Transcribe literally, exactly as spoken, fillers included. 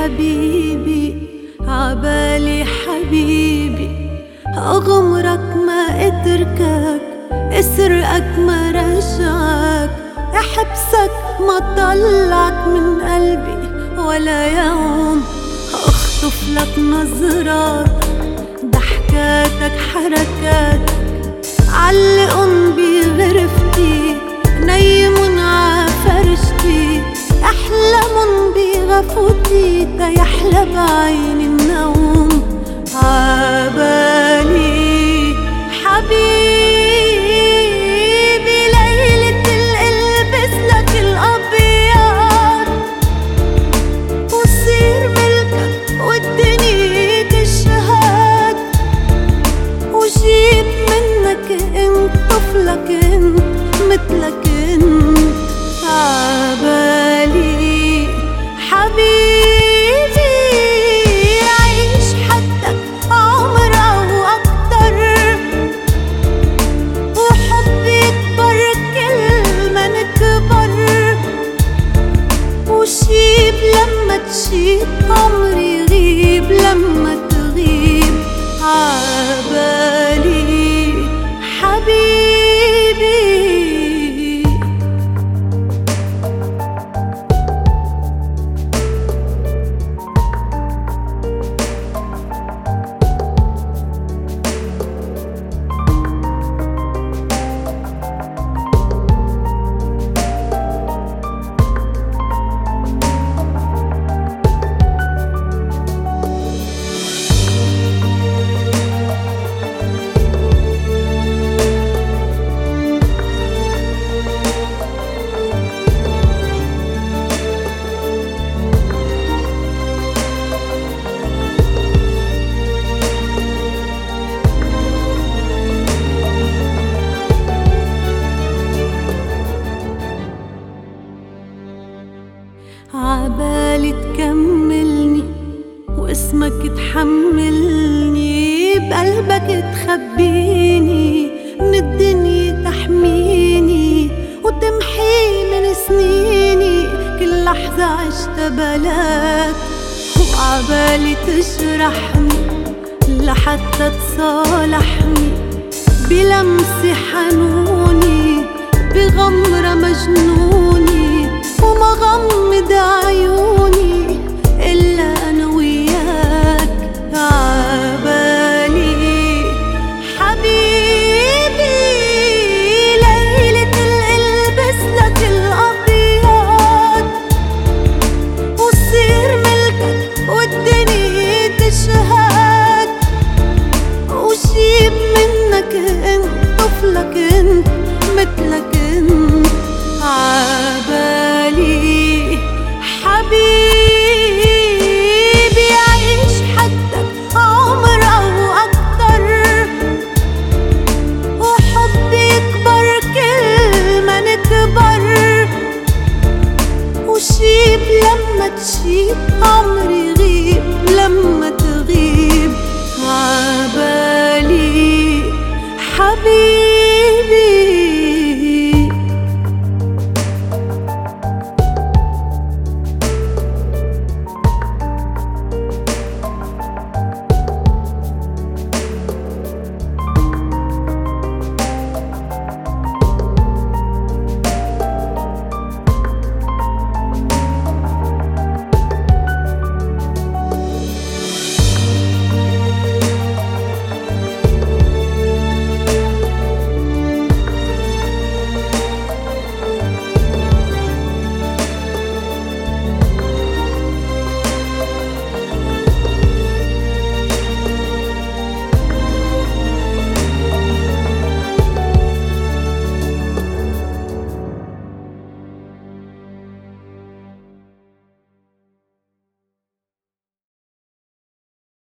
حبيبي عبالي حبيبي، أغمرك ما أتركك، أسرقك ما رجعك، أحبسك ما طلعك من قلبي ولا يوم، أخطف لك نظراتك ضحكاتك حركاتك، علقن بغرفتي نيمن عفرشتي، أحلمن بغفوتي تيحلى بعيني النوم، عبالي حبيبي ليلة القلبس لك الأبيض، وصير ملكك والدنيا تشهد، وجيب منك انت طفلك انت مثلك انت، عبالي حبيبي عيش حدك عمر او اكتر، وحبي يكبر كل ما نكبر، وشيب لما تشيب عمري يغيب لما تغيب، عبالي حبيبي. عبالي تكملني واسمك تحملني، بقلبك تخبيني من الدنيا تحميني، وتمحي من سنيني كل لحظة عشتها بلاك، وعبالي تجرحني لحتى تصالحني، بلمسة حنوني بغمرة مجنوني، وما غمض عيوني إلا أنا وياك، عبالي حبيبي ليلة القلبس لك الأبيض، وصير ملكك والدنيا تشهد، وجيب منك انت طفلك انت مثلك انت، عبالي حبيبي عيش حدك عمر او اكتر، وحبي يكبر كل ما نكبر، وشيب لما تشيب عمري يغيب لما